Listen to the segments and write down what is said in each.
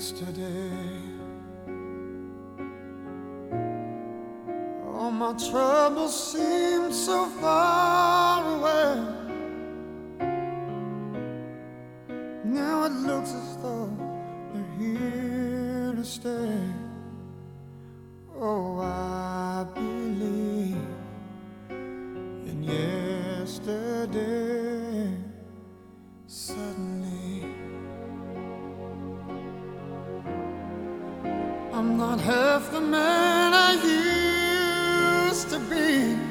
yesterday. All my troubles seem so far away. Now it looks as though they're here to stay. Oh, I believe in yesterday. Suddenly I'm not half the man I used to be.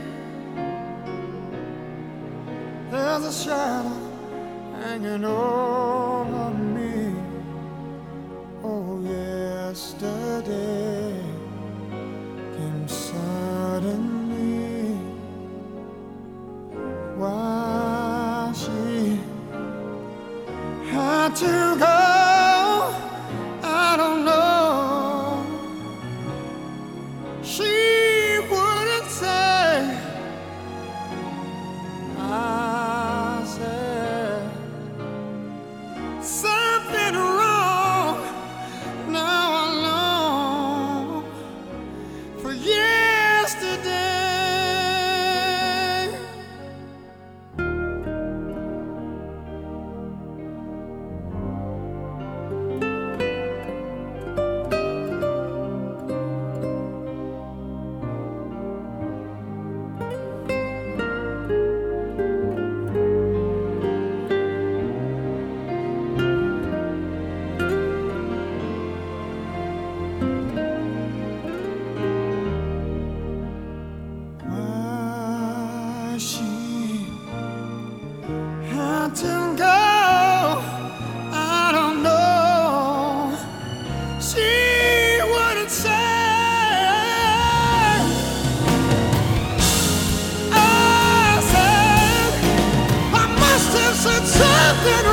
There's a shadow hanging over me. Oh, yesterday came suddenly. Why she had to go, I don't know. She wouldn't say. I said something wrong. Now I long for yesterday. She had to go, I don't know. She wouldn't say. I said I must have said something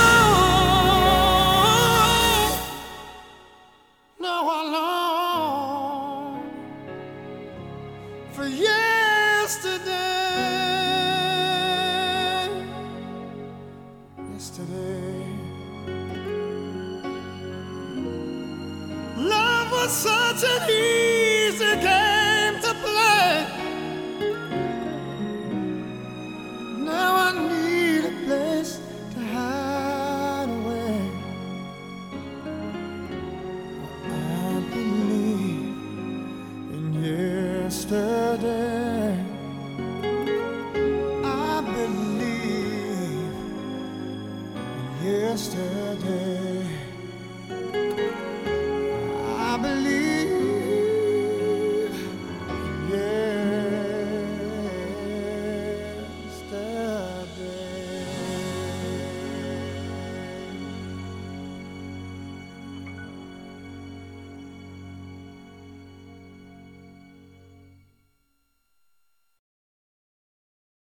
wrong. Now I long for yesterday. Yesterday, love was such an ease.